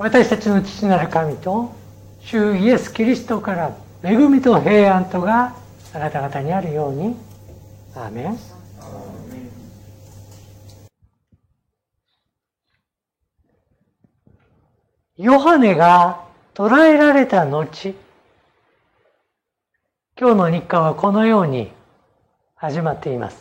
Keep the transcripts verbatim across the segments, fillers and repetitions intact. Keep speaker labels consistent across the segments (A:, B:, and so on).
A: 私たちの父なる神と主イエス・キリストから恵みと平安とがあなた方にあるように。アーメン。ヨハネが捕らえられた後、今日の日課はこのように始まっています。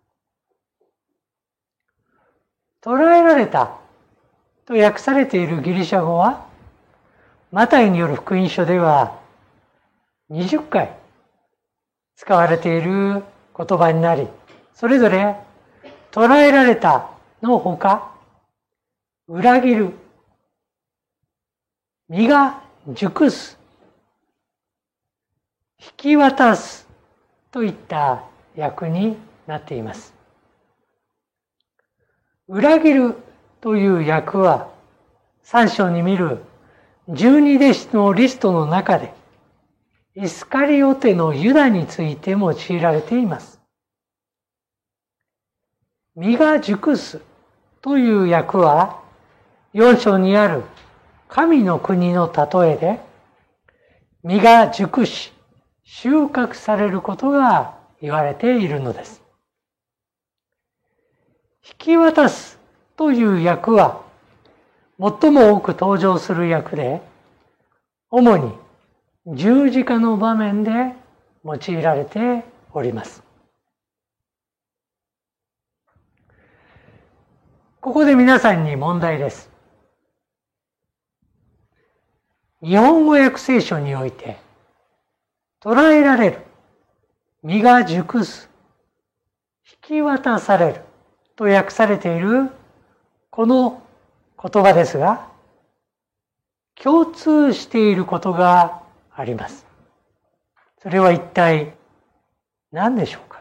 A: 捕らえられたと訳されているギリシャ語は、マタイによる福音書ではにじゅっかい使われている言葉になり、それぞれ捕らえられたのほか、裏切る、身が熟す、引き渡すといった訳になっています。裏切るという訳は、さん章に見る十二弟子のリストの中で、イスカリオテのユダについて用いられています。身が熟すという訳は、よん章にある神の国の例えで、実が熟し、収穫されることが言われているのです。引き渡すという訳は、最も多く登場する訳で、主に十字架の場面で用いられております。ここで皆さんに問題です。日本語訳聖書において、捕らえられる、身が熟す、引き渡されると訳されているこの言葉ですが、共通していることがあります。それは一体何でしょうか？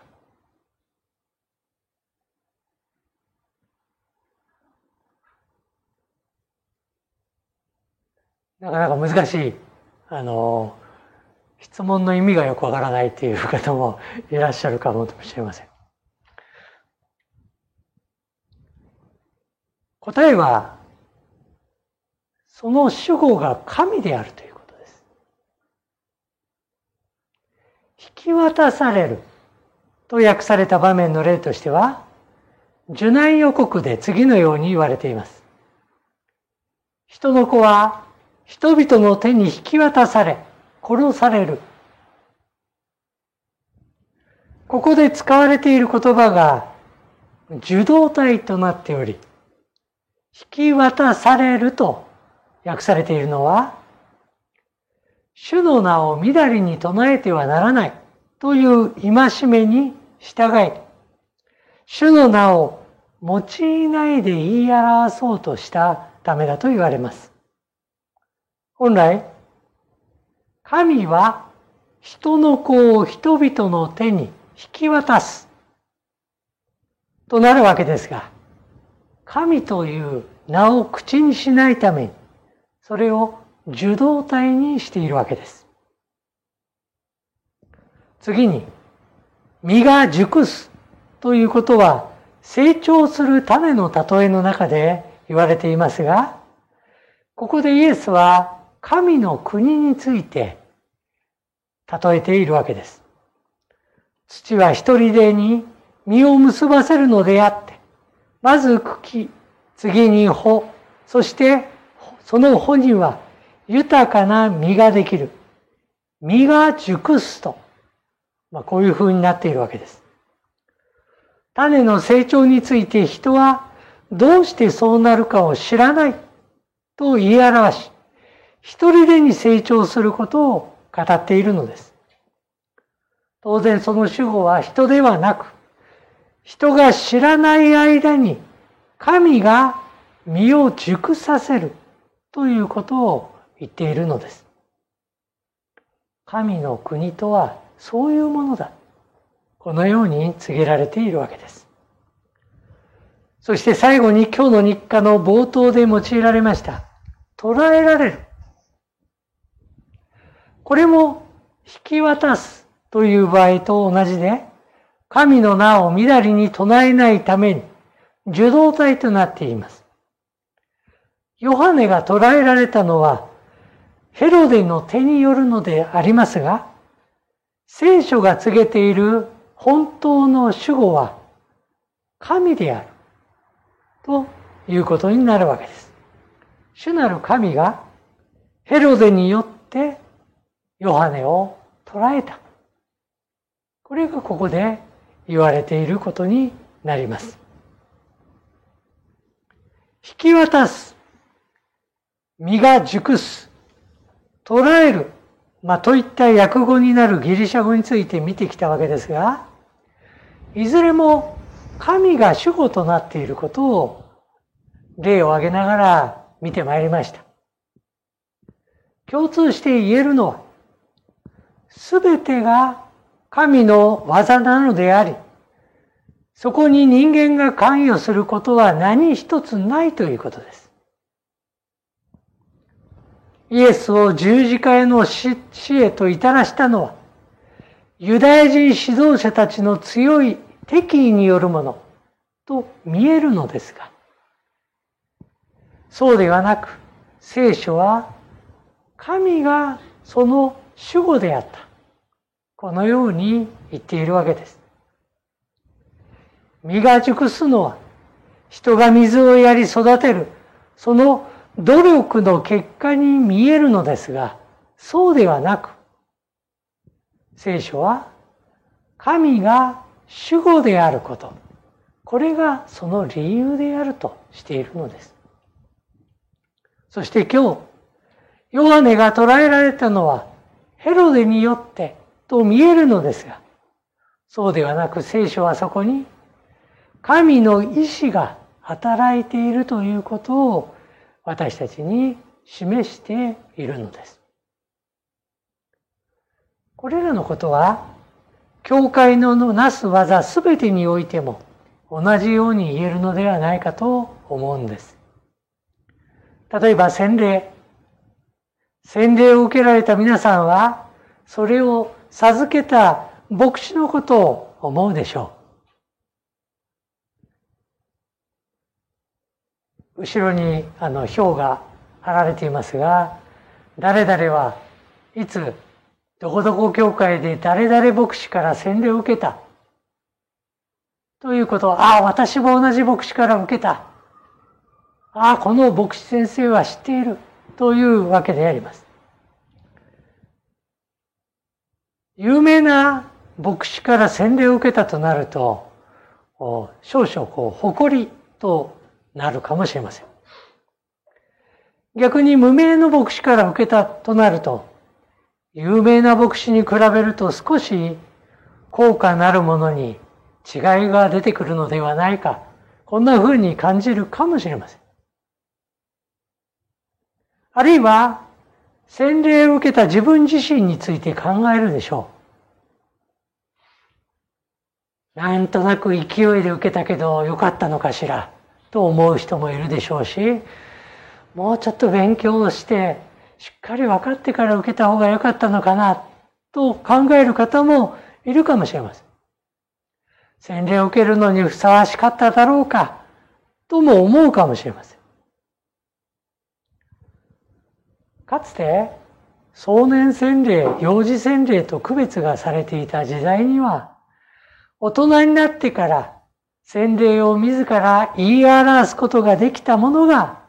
A: なかなか難しい、あの、質問の意味がよくわからないという方もいらっしゃるかもしれません。答えは、その主語が神であるということです。引き渡されると訳された場面の例としては、受難予告で次のように言われています。人の子は人々の手に引き渡され、殺される。ここで使われている言葉が受動体となっており、引き渡されると訳されているのは、主の名をみだりに唱えてはならないという戒めに従い、主の名を用いないで言い表そうとしたためだと言われます。本来、神は人の子を人々の手に引き渡すとなるわけですが、神という名を口にしないために、それを受動体にしているわけです。次に、実が熟すということは、成長する種の例えの中で言われていますが、ここでイエスは神の国について例えているわけです。土は一人でに実を結ばせるのであって、まず茎、次に穂、そしてその穂には豊かな実ができる。実が熟すと、まあ、こういう風になっているわけです。種の成長について人はどうしてそうなるかを知らないと言い表し、一人でに成長することを語っているのです。当然その主語は人ではなく、人が知らない間に神が実を熟させるということを言っているのです。神の国とはそういうものだ。このように告げられているわけです。そして最後に今日の日課の冒頭で用いられました。捕らえられる。これも引き渡すという場合と同じで、神の名をみだりに唱えないために受動体となっています。 ヨハネが捕らえられたのはヘロデの手によるのでありますが、聖書が告げている本当の主語は神であるということになるわけです。主なる神がヘロデによってヨハネを捕らえた。これがここで言われていることになります。引き渡す、身が熟す、捕らえる、まあ、といった訳語になるギリシャ語について見てきたわけですが、いずれも神が主語となっていることを例を挙げながら見てまいりました。共通して言えるのは、すべてが神の技なのであり、そこに人間が関与することは何一つないということです。イエスを十字架への死へと至らしたのは、ユダヤ人指導者たちの強い敵意によるものと見えるのですが、そうではなく、聖書は神がその主語であった。このように言っているわけです。実が熟すのは、人が水をやり育てる、その努力の結果に見えるのですが、そうではなく、聖書は神が主語であること、これがその理由であるとしているのです。そして今日、ヨハネが捕らえられたのはヘロデによってと見えるのですが、そうではなく聖書はそこに神の意志が働いているということを私たちに示しているのです。これらのことは、教会のなす技すべてにおいても同じように言えるのではないかと思うんです。例えば洗礼。洗礼を受けられた皆さんは、それを授けた牧師のことを思うでしょう。後ろにあの表が貼られていますが、誰々はいつどこどこ教会で誰々牧師から洗礼を受けたということを、ああ私も同じ牧師から受けた、ああこの牧師先生は知っているというわけであります。有名な牧師から洗礼を受けたとなると、少々こう誇りとなるかもしれません。逆に無名の牧師から受けたとなると、有名な牧師に比べると少し高価なるものに違いが出てくるのではないか、こんな風に感じるかもしれません。あるいは洗礼を受けた自分自身について考えるでしょう。なんとなく勢いで受けたけどよかったのかしらと思う人もいるでしょうし、もうちょっと勉強をしてしっかり分かってから受けた方がよかったのかなと考える方もいるかもしれません。洗礼を受けるのにふさわしかっただろうかとも思うかもしれません。かつて少年洗礼、幼児洗礼と区別がされていた時代には、大人になってから洗礼を自ら言い表すことができたものが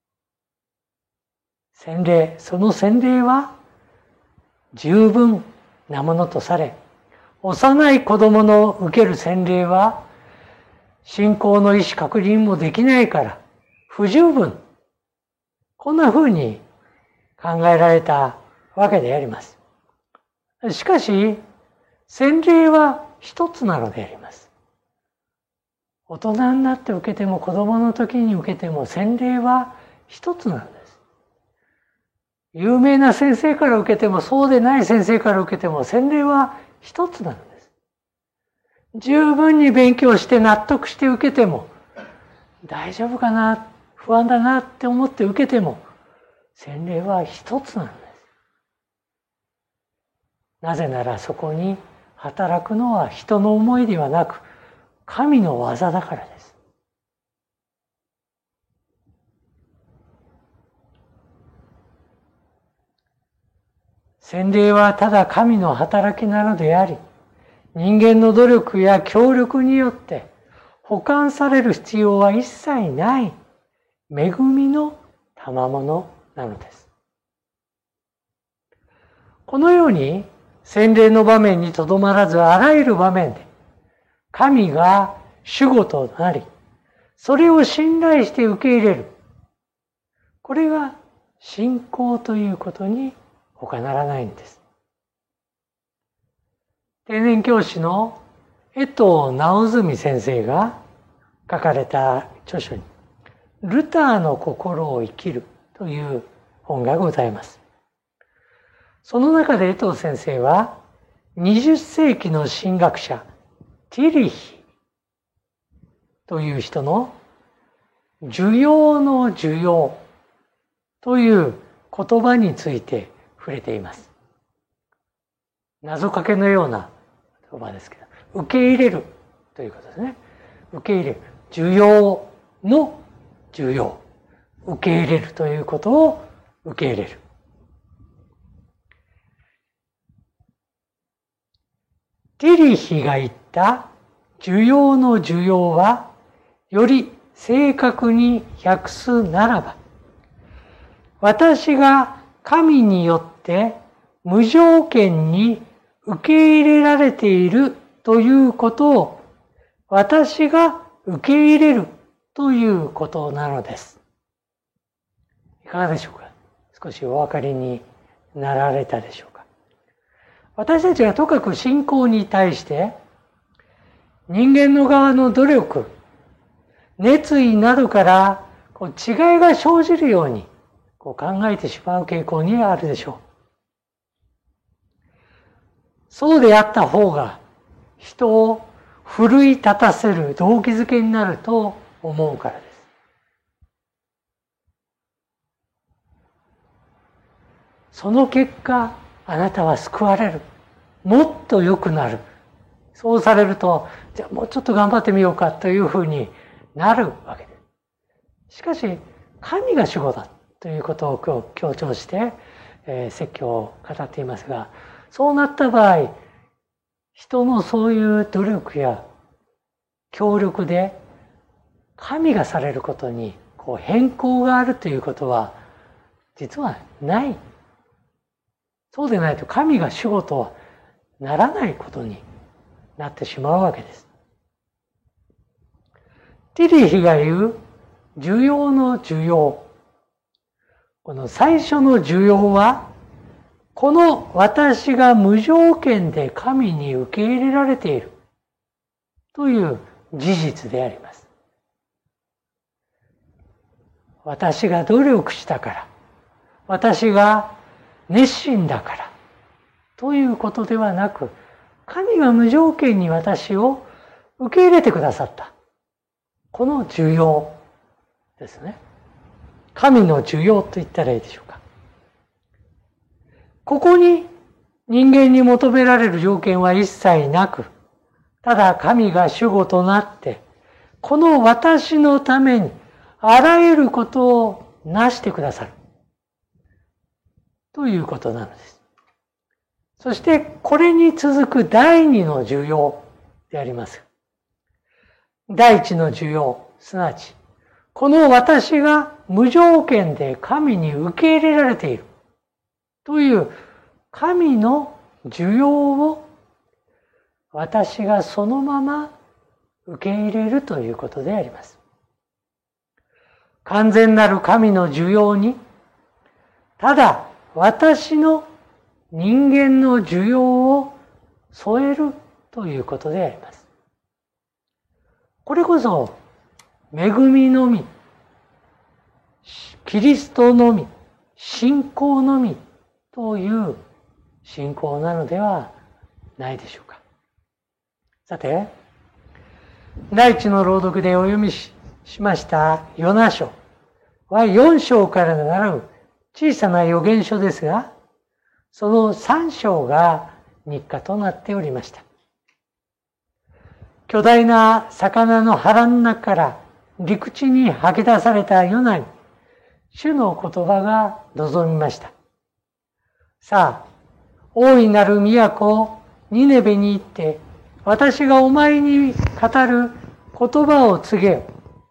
A: 洗礼、その洗礼は十分なものとされ、幼い子供の受ける洗礼は信仰の意思確認もできないから不十分。こんな風に考えられたわけであります。しかし、洗礼は一つなのであります。大人になって受けても子供の時に受けても洗礼は一つなのです。有名な先生から受けてもそうでない先生から受けても洗礼は一つなのです。十分に勉強して納得して受けても大丈夫かな、不安だなって思って受けても洗礼は一つなのです。なぜならそこに働くのは人の思いではなく神の技だからです。 洗礼はただ神の働きなのであり、人間の努力や協力によって補完される必要は一切ない恵みの賜物なのです。このように洗礼の場面にとどまらず、あらゆる場面で神が主語となり、それを信頼して受け入れる。これが信仰ということに他ならないんです。定年教師の江藤直純先生が書かれた著書に、ルターの心を生きるという本がございます。その中で江藤先生は、にじゅっ世紀の神学者、ティリヒという人の受容の受容という言葉について触れています。謎かけのような言葉ですけど、受け入れるということですね。受け入れる。受容の受容。受け入れるということを受け入れる。ティリヒが言った受容の受容は、より正確に訳すならば、私が神によって無条件に受け入れられているということを私が受け入れるということなのです。いかがでしょうか？少しお分かりになられたでしょうか？私たちがとかく信仰に対して人間の側の努力、熱意などからこう違いが生じるようにこう考えてしまう傾向にあるでしょう。そうであった方が人を奮い立たせる動機づけになると思うからです。その結果、あなたは救われる。もっと良くなる。そうされると、じゃあもうちょっと頑張ってみようかというふうになるわけです。しかし、神が主語だということを今日強調して、えー、説教を語っていますが、そうなった場合、人のそういう努力や協力で神がされることにこう変更があるということは実はない。そうでないと神が主語とはならないことになってしまうわけです。ティリヒが言う受容の受容。この最初の受容は、この私が無条件で神に受け入れられているという事実であります。私が努力したから、私が熱心だからということではなく、神が無条件に私を受け入れてくださった。この受容ですね。神の受容と言ったらいいでしょうか。ここに人間に求められる条件は一切なく、ただ神が主語となって、この私のためにあらゆることをなしてくださる。ということなのです。そしてこれに続く第二の受容であります。第一の受容、すなわち、この私が無条件で神に受け入れられているという神の受容を私がそのまま受け入れるということであります。完全なる神の受容に、ただ私の人間の受容を添えるということであります。これこそ恵みのみ、キリストのみ、信仰のみという信仰なのではないでしょうか。さて、第一の朗読でお読み し, しましたヨナ書はよん章から習う小さな預言書ですが、そのさん章が日課となっておりました。巨大な魚の腹の中から陸地に吐き出されたヨナに、主の言葉が望みました。さあ、 大いなる都ニネベに行って、私がお前に語る言葉を告げよ。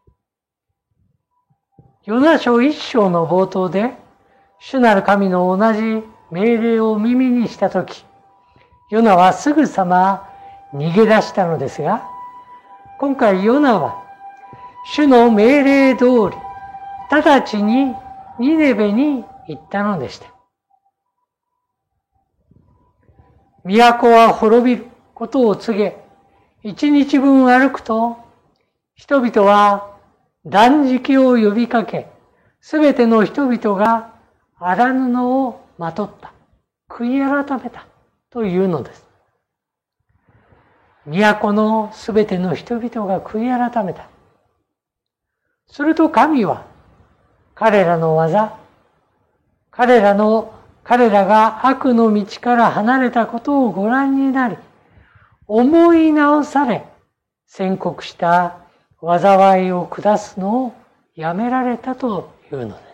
A: ヨナ書一章の冒頭で、主なる神の同じ命令を耳にしたとき、ヨナはすぐさま逃げ出したのですが、今回ヨナは、主の命令通り、直ちにニネベに行ったのでした。都は滅びることを告げ、一日分歩くと、人々は断食を呼びかけ、すべての人々が荒布をまとった、悔い改めたというのです。都のすべての人々が悔い改めた。すると神は彼らの技、彼らの、彼らが悪の道から離れたことをご覧になり、思い直され、宣告した災いを下すのをやめられたというのです。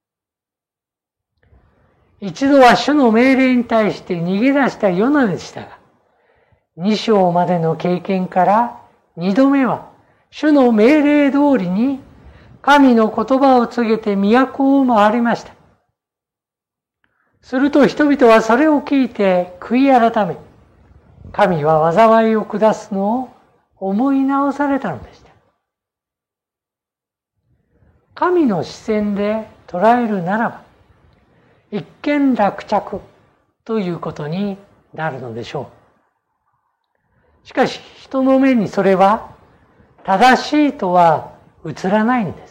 A: 一度は主の命令に対して逃げ出したヨナでしたが、二章までの経験から二度目は主の命令通りに神の言葉を告げて都を回りました。すると人々はそれを聞いて悔い改め、神は災いを下すのを思い直されたのでした。神の視線で捉えるならば、一見落着ということになるのでしょう。しかし人の目にそれは正しいとは映らないんです。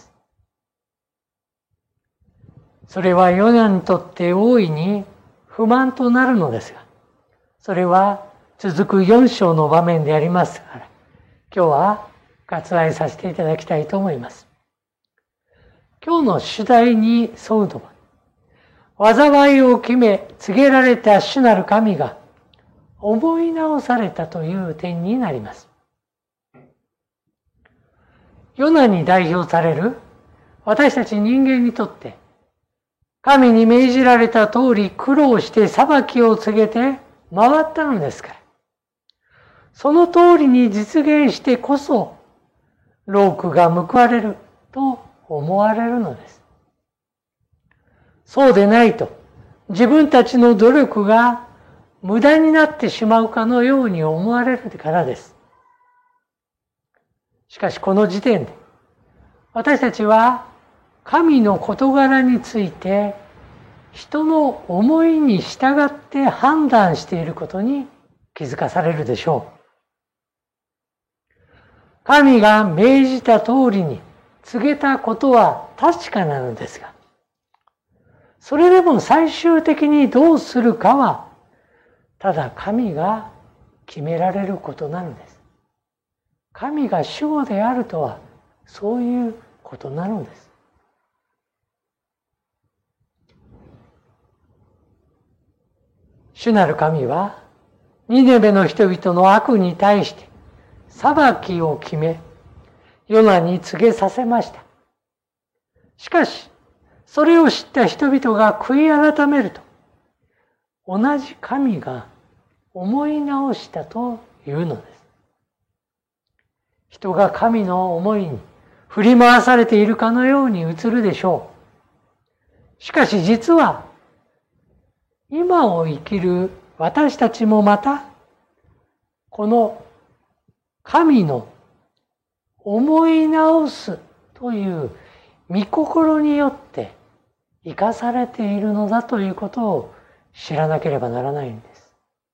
A: それはヨナにとって大いに不満となるのですが、それは続くよん章の場面でありますから、今日は割愛させていただきたいと思います。今日の主題に沿うのは、災いを決め告げられた主なる神が思い直されたという点になります。ヨナに代表される私たち人間にとって、神に命じられた通り苦労して裁きを告げて回ったのですから、その通りに実現してこそ、労苦が報われると思われるのです。そうでないと、自分たちの努力が無駄になってしまうかのように思われるからです。しかしこの時点で、私たちは神の事柄について人の思いに従って判断していることに気づかされるでしょう。神が命じた通りに告げたことは確かなのですが、それでも最終的にどうするかは、ただ神が決められることなのです。神が主語であるとは、そういうことなのです。主なる神は、ニネベの人々の悪に対して裁きを決め、ヨナに告げさせました。しかし、それを知った人々が悔い改めると、同じ神が思い直したというのです。人が神の思いに振り回されているかのように映るでしょう。しかし実は、今を生きる私たちもまた、この神の思い直すという御心によって生かされているのだということを知らなければならないんです。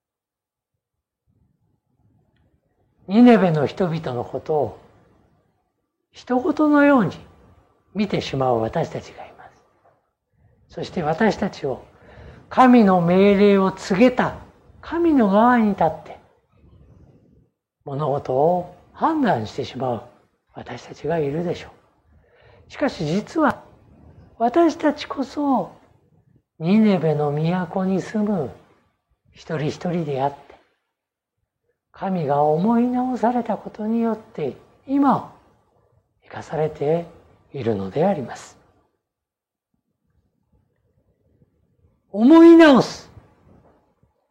A: ニネベの人々のことを人事のように見てしまう私たちがいます。そして私たちを神の命令を告げた神の側に立って物事を判断してしまう私たちがいるでしょう。しかし実は私たちこそニネベの都に住む一人一人であって、神が思い直されたことによって今生かされているのであります。思い直す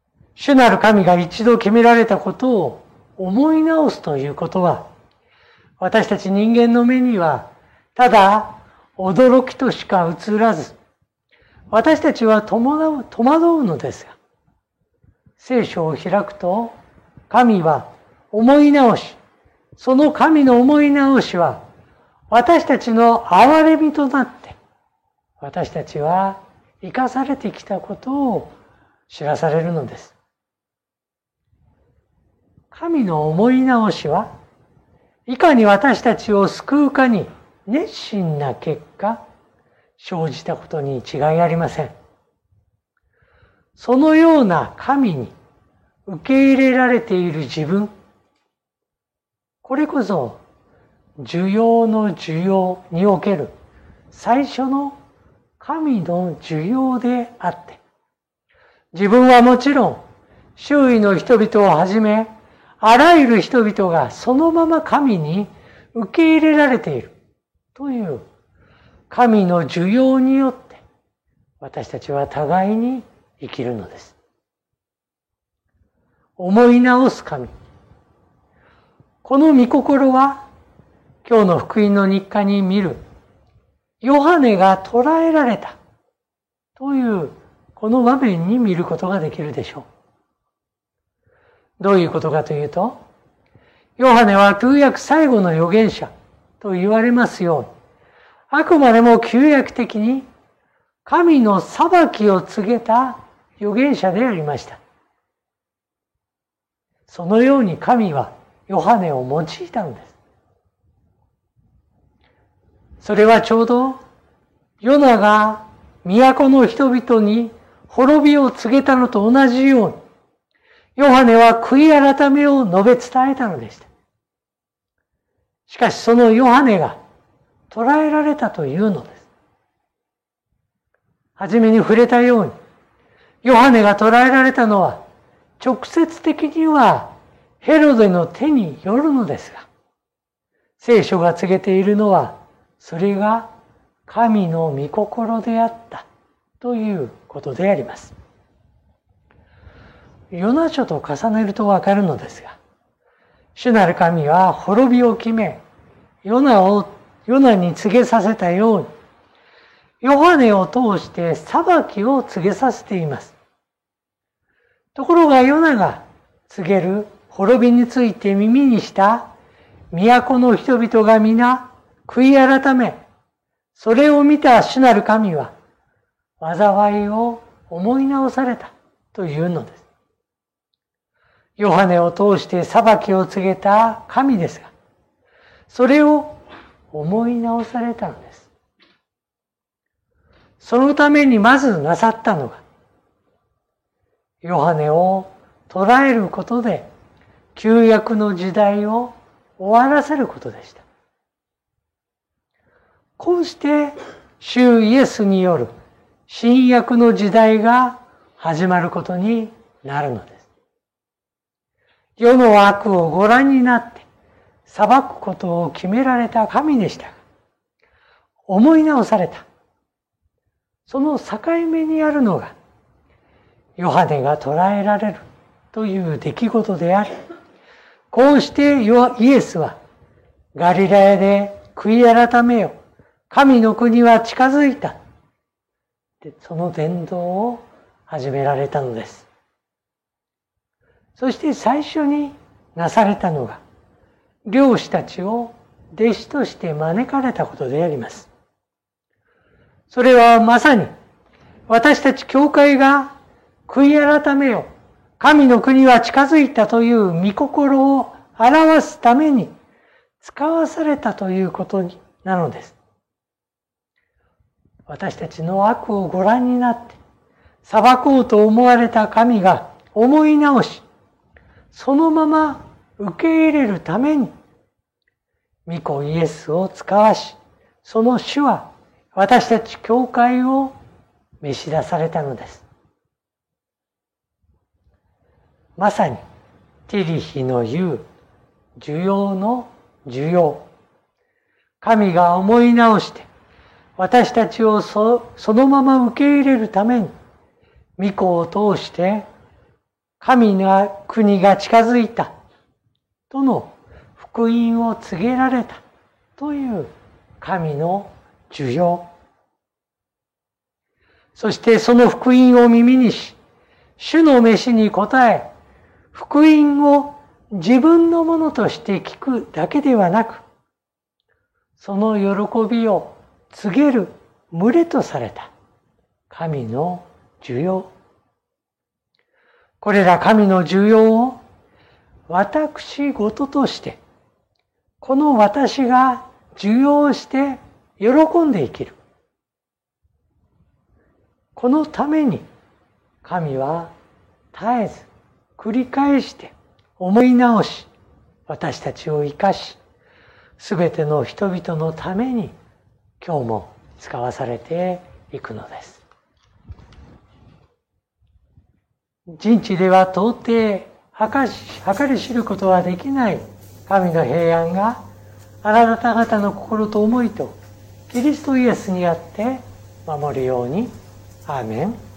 A: 主なる神が一度決められたことを思い直すということは、私たち人間の目にはただ驚きとしか映らず、私たちは戸惑う、戸惑うのですが、聖書を開くと神は思い直し、その神の思い直しは私たちの憐れみとなって、私たちは生かされてきたことを知らされるのです。神の思い直しはいかに私たちを救うかに熱心な結果生じたことに違いありません。そのような神に受け入れられている自分、これこそ受容の受容における最初の神の受容であって、自分はもちろん周囲の人々をはじめあらゆる人々がそのまま神に受け入れられているという神の受容によって私たちは互いに生きるのです。思い直す神。この御心は今日の福音の日課に見るヨハネが捕らえられたというこの場面に見ることができるでしょう。どういうことかというと、ヨハネは旧約最後の預言者と言われますように、あくまでも旧約的に神の裁きを告げた預言者でありました。そのように神はヨハネを用いたのです。それはちょうどヨナが都の人々に滅びを告げたのと同じように、ヨハネは悔い改めを述べ伝えたのでした。しかしそのヨハネが捕らえられたというのです。はじめに触れたように、ヨハネが捕らえられたのは直接的にはヘロデの手によるのですが、聖書が告げているのはそれが神の御心であったということであります。ヨナ書と重ねるとわかるのですが、主なる神は滅びを決め、ヨナを、ヨナに告げさせたように、ヨハネを通して裁きを告げさせています。ところがヨナが告げる滅びについて耳にした都の人々が皆悔い改め、それを見た主なる神は災いを思い直されたというのです。ヨハネを通して裁きを告げた神ですが、それを思い直されたのです。そのためにまずなさったのが、ヨハネを捕らえることで旧約の時代を終わらせることでした。こうして主イエスによる新約の時代が始まることになるのです。世の悪をご覧になって裁くことを決められた神でしたが、思い直された。その境目にあるのが、ヨハネが捕らえられるという出来事であり、こうしてイエスはガリラヤで悔い改めよ、神の国は近づいた。で、その伝道を始められたのです。そして最初になされたのが、漁師たちを弟子として招かれたことであります。それはまさに私たち教会が悔い改めよ、神の国は近づいたという御心を表すために使わされたということなのです。私たちの悪をご覧になって裁こうと思われた神が思い直し、そのまま受け入れるために御子イエスを使わし、その主は私たち教会を召し出されたのです。まさにティリヒの言う受容の受容。神が思い直して私たちを そ, そのまま受け入れるために御子を通して神の国が近づいたとの福音を告げられたという神の需要。そしてその福音を耳にし、主の召しに応え、福音を自分のものとして聞くだけではなく、その喜びを告げる群れとされた神の需要。これら神の需要を私事として、この私が受容して喜んで生きる。このために神は絶えず繰り返して思い直し、私たちを生かし、すべての人々のために今日も使わされていくのです。人知では到底計り知ることはできない神の平安があなた方の心と思いとキリストイエスにあって守るように。アーメン。